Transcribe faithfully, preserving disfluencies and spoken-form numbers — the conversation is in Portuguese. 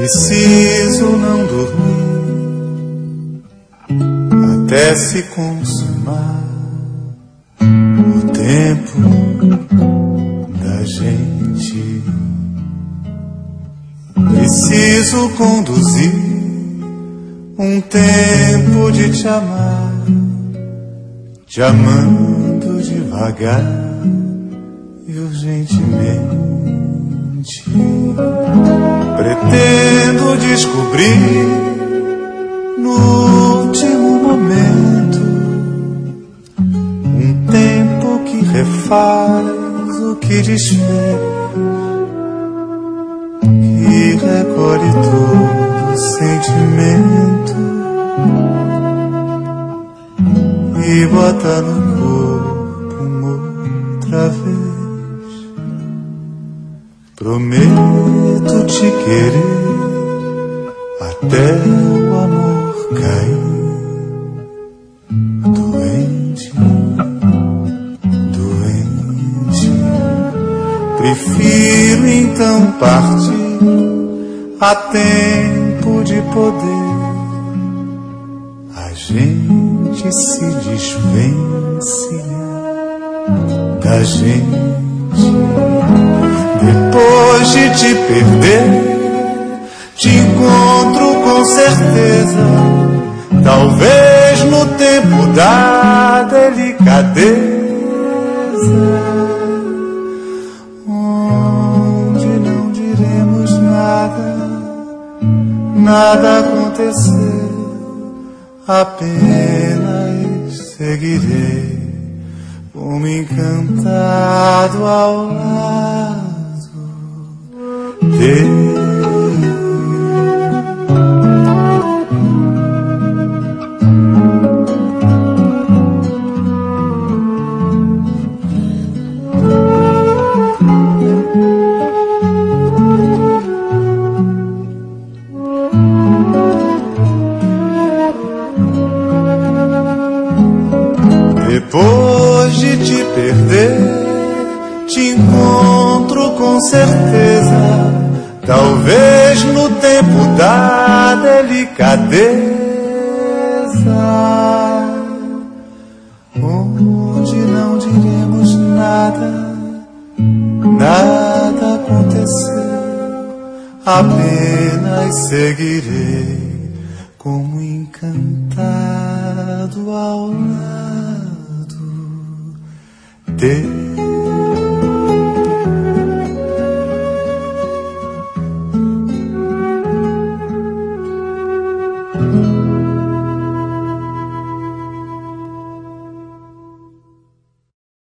Preciso não dormir até se consumar o tempo da gente. Preciso conduzir um tempo de te amar, te amando devagar e urgentemente. Pretendo descobrir no último momento um tempo que refaz o que desfez, que recolhe todo o sentimento e bota no corpo uma outra vez. Prometo te querer até o amor cair. Doente, doente. Prefiro então partir a tempo de poder a gente se desvencilhar da gente. Depois de te perder, te encontro com certeza, talvez no tempo da delicadeza, onde não diremos nada, nada aconteceu, apenas seguirei como encantado ao lado dele. Depois de te perder, te encontro com certeza, talvez no tempo da delicadeza, onde não diremos nada, nada aconteceu, apenas seguirei como encantado ao lado dele.